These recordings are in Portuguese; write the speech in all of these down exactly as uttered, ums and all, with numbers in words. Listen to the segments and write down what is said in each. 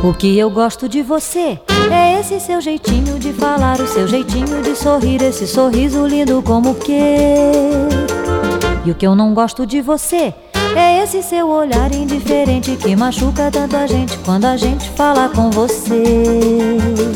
O que eu gosto de você é esse seu jeitinho de falar, o seu jeitinho de sorrir, esse sorriso lindo como o quê? E o que eu não gosto de você é esse seu olhar indiferente que machuca tanto a gente quando a gente fala com você.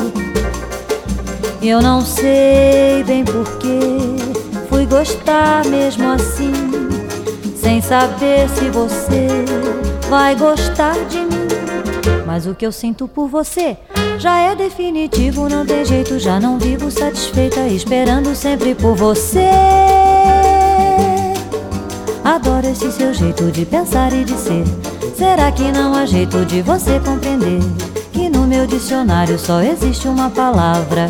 Eu não sei bem porquê fui gostar mesmo assim, sem saber se você vai gostar de mim. Mas o que eu sinto por você já é definitivo, não tem jeito, já não vivo satisfeita, esperando sempre por você. Adoro esse seu jeito de pensar e de ser. Será que não há jeito de você compreender que no meu dicionário só existe uma palavra: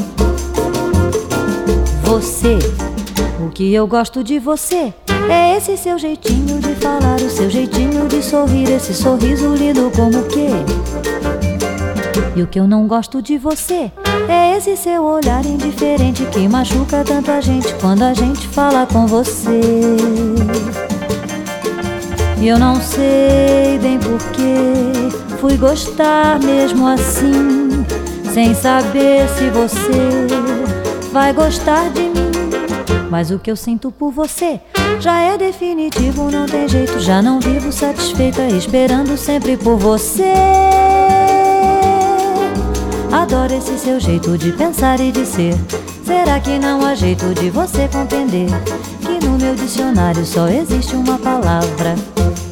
você. O que eu gosto de você é esse seu jeitinho de falar, o seu jeitinho de sorrir, esse sorriso lindo como o quê? E o que eu não gosto de você é esse seu olhar indiferente que machuca tanto a gente quando a gente fala com você. E eu não sei bem porquê fui gostar mesmo assim, sem saber se você vai gostar de mim. Mas o que eu sinto por você já é definitivo, não tem jeito, já não vivo satisfeita, esperando sempre por você. Adoro esse seu jeito de pensar e de ser. Será que não há jeito de você compreender que no meu dicionário só existe uma palavra: